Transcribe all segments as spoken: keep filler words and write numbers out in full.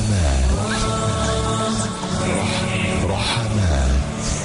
رحمات رحمات رحمات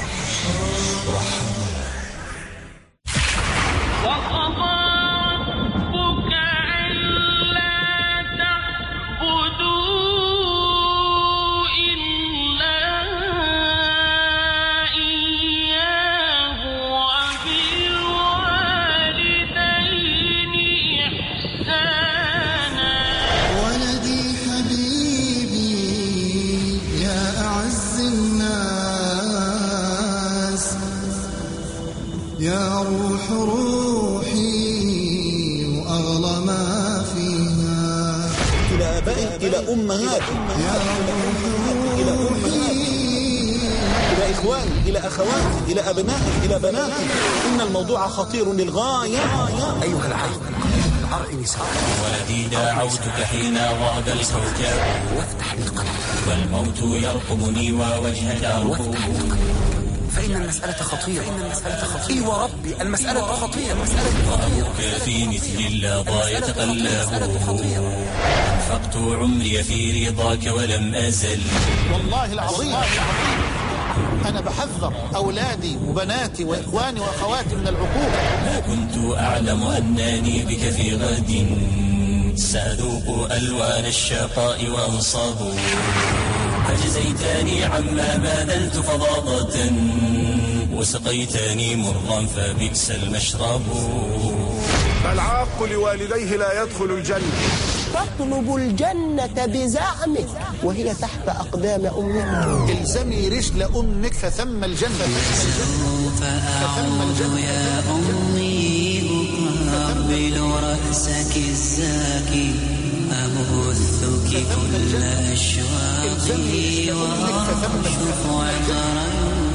يا روح روحي وأغلى ما فيها. إلى آبائي إلى أمهات، يا روح إلى أمهات، إلى إخواني إلى أخواتي إلى أبنائي إلى بناتي، إن الموضوع خطير للغاية. أيها العالم أرئني ساعة. ولدي دعوتك حين غاب الكوكب، وافتح لي القلب، والموت يرقبني ووجهك أرقب. فإن المسألة خطيرة. فإن المسألة خطيرة. إي وربي المسألة خطيرة. المسألة خطيرة. في مثل اللظى يتقلب، أنفقت عمري في رضاك ولم أزل. والله العظيم أنا بحذر أولادي وبناتي وإخواني وأخواتي من العقوق. ما كنت أعلم أنني بك في غد سأذوق ألوان الشقاء وأنصب. فجزيتني عما بذلت فضاضة، وسقيتني مرا فبئس المشرب. العاق لوالديه لا يدخل الجنة. تطلب الجنة بزعمك وهي تحت أقدام أمك. الزمي رجل أمك فثم الجنة. سوف أعود يا أمي أقبل رأسك الزاكي، أبثك كل أشواقي وأرشف عطرا.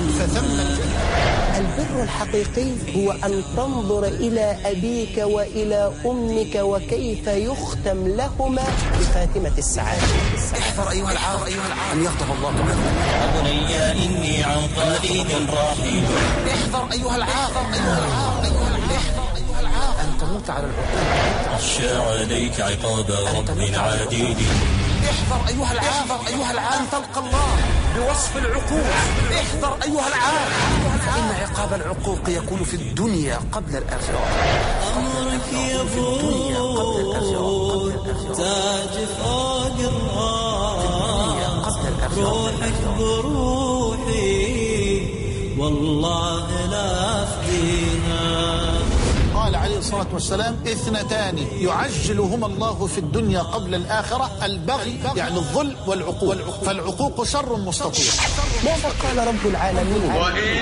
البر الحقيقي هو أن تنظر إلى أبيك وإلى أمك وكيف يختم لهما بخاتمة السعادة. احذر أيها العار أيها العار أن يغضب الله منك. أبني إني عن قليل راحل. احذر أيها العار أيها العار أيها العار أن تموت على العقوق. أخشى عليك عقاب رب عديد. احذر أيها العار أيها العار أن تلقى الله بوصف العقوق. احذر أيها العار، فإن عقاب العقوق يكون في الدنيا قبل الآخرة. أمرك يفوت تاج فوق الراس، روحك بروحي والله لا أفديها. قال عليه الصلاة والسلام اثنتان يعجلهما الله في الدنيا قبل الآخرة، البغي يعني الظلم والعقوق، فالعقوق شر مستطير. ماذا قال رب العالمين؟ وإن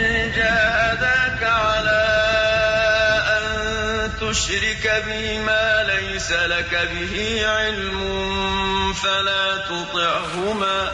جاهداك على أن تشرك بي ما ليس لك به علم فلا تطعهما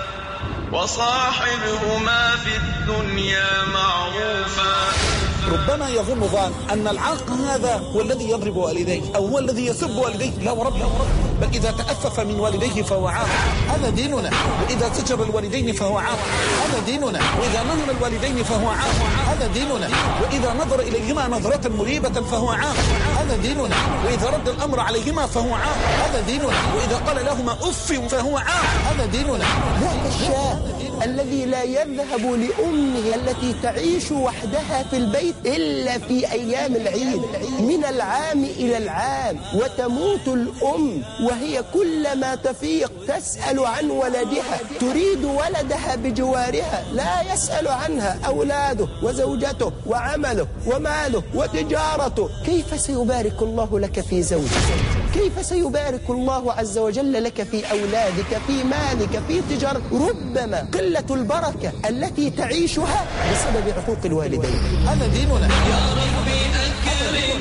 وصاحبهما في الدنيا معروفا. ربما يظن ظان أن العاق هذا هو الذي يضرب والديه أو هو الذي يسب والديه. لا ورب، بل إذا تأفف من والديه فهو عاق، هذا ديننا. وإذا زجر الوالدين فهو عاق، هذا ديننا. وإذا نهر الوالدين فهو عاق، هذا ديننا. وإذا نظر إليهما نظرة مريبة فهو عاق، هذا ديننا. وإذا رد الأمر عليهما فهو عاق، هذا ديننا. وإذا قال لهما أف فهو عاق، هذا ديننا. ذاك الشاب الذي لا يذهب لأمه التي تعيش وحدها في البيت إلا في أيام العيد من العام إلى العام، وتموت الأم وهي كلما تفيق تسأل عن ولدها، تريد ولدها بجوارها، لا يسأل عنها أولاده وزوجته وعمله وماله وتجارته. كيف سيبارك الله لك في زوجك؟ كيف سيبارك الله عز وجل لك في أولادك، في مالك، في تجارة؟ ربما قلة البركة التي تعيشها بسبب عقوق الوالدين. هذا ديننا. يا ربي أكرم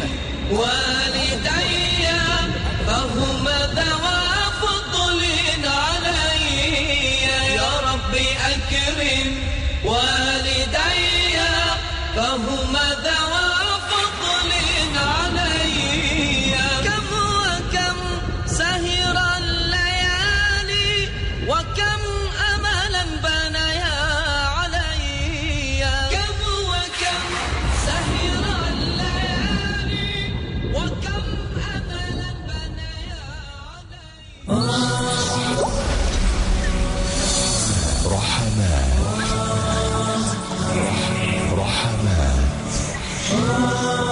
والدي فهما ذوى فضل علي. يا ربي أكرم والدي فهما ذوى فضل علي. كم وكم سهر الليالي وكم أملا بنيا علي. كم وكم سهر الليالي وكم أملا بنيا علي. رحمات رحمات